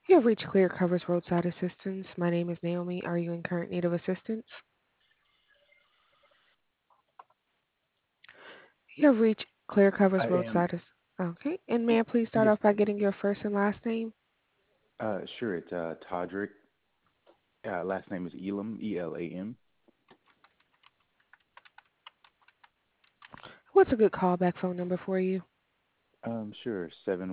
You have reached Clear Coverage Roadside Assistance. My name is Naomi. Are you in current need of assistance? You have reached Clear I Coverage am. Roadside Assistance. Okay. And may Y- I please start Yes, off by ma'am. getting your first and last name? Sure. It's Todrick. Last name is Elam, Elam. What's a good callback phone number for you? Sure.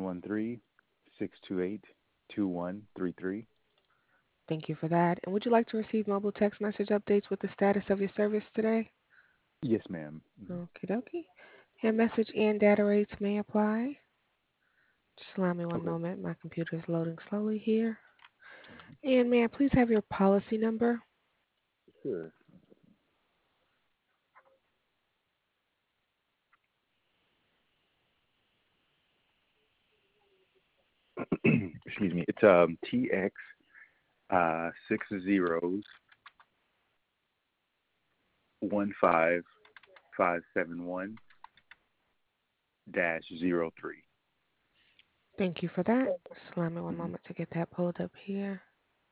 713-628-2133. Thank you for that. And would you like to receive mobile text message updates with the status of your service today? Yes, ma'am. Okie dokie. And message and data rates may apply. Just allow me one Okay. moment. My computer is loading slowly here. And may I please have your policy number? Sure. Excuse me. It's TX 6 zeros 15571 dash 03. Thank you for that. Just allow me one moment to get that pulled up here.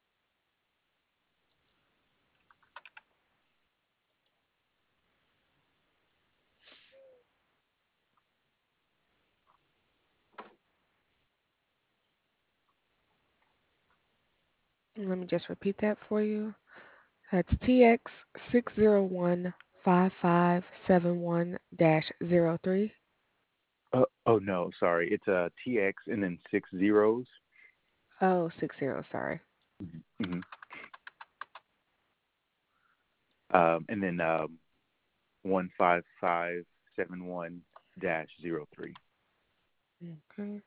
And let me just repeat that for you. That's TX 6015571-03. Oh no, sorry. It's TX and then 6 zeros. Oh, 60, sorry. Mm-hmm. And then 15571 dash 03. Okay.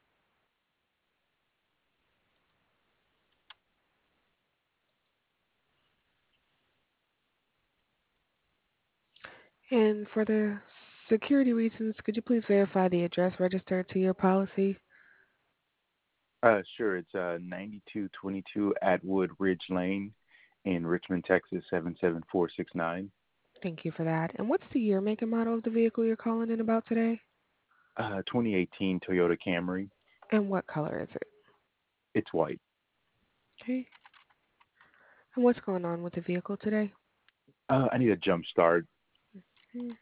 And for the security reasons, could you please verify the address registered to your policy? Sure. It's 9222 Atwood Ridge Lane in Richmond, Texas 77469. Thank you for that. And what's the year, make, and model of the vehicle you're calling in about today? 2018 Toyota Camry. And what color is it? It's white. Okay. And what's going on with the vehicle today? I need a jump start. Hmm,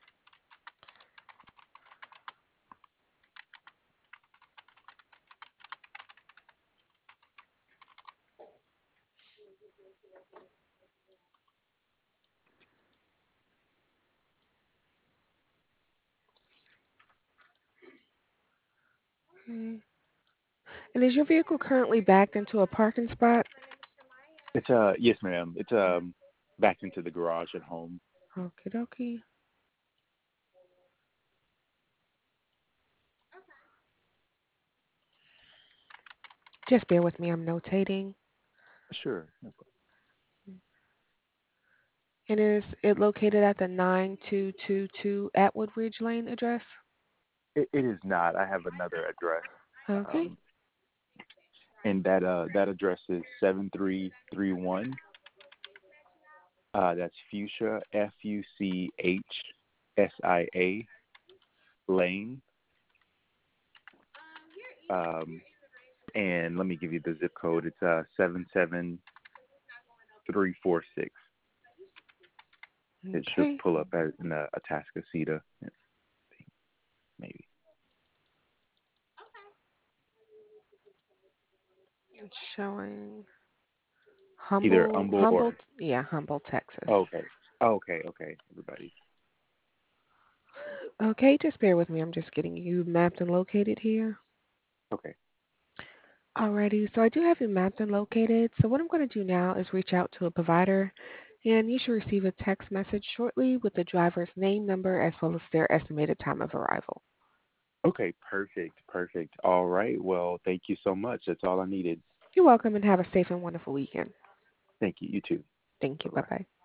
okay. And is your vehicle currently backed into a parking spot? It's yes, ma'am. It's back into the garage at home. Okie dokie. Just bear with me, I'm notating. Sure. No problem. And is it located at the 9222 Atwood Ridge Lane address? It is not. I have another address. Okay. Um, and that address is 7331. That's Fuchsia Fuchsia Lane. Um, and let me give you the zip code. It's 77346. It should Okay. pull up as in a Atascocita, maybe. It's showing Either Humble, Humble or yeah, Humble, Texas. oh, okay. Oh, okay, everybody. Okay, just bear with me. I'm just getting you mapped and located here. Okay. Alrighty, so I do have you mapped and located. So what I'm going to do now is reach out to a provider, and you should receive a text message shortly with the driver's name, number, as well as their estimated time of arrival. Okay, perfect. All right. Well, thank you so much. That's all I needed. You're welcome and have a safe and wonderful weekend. Thank you. You too. Thank you. Bye Bye bye. bye.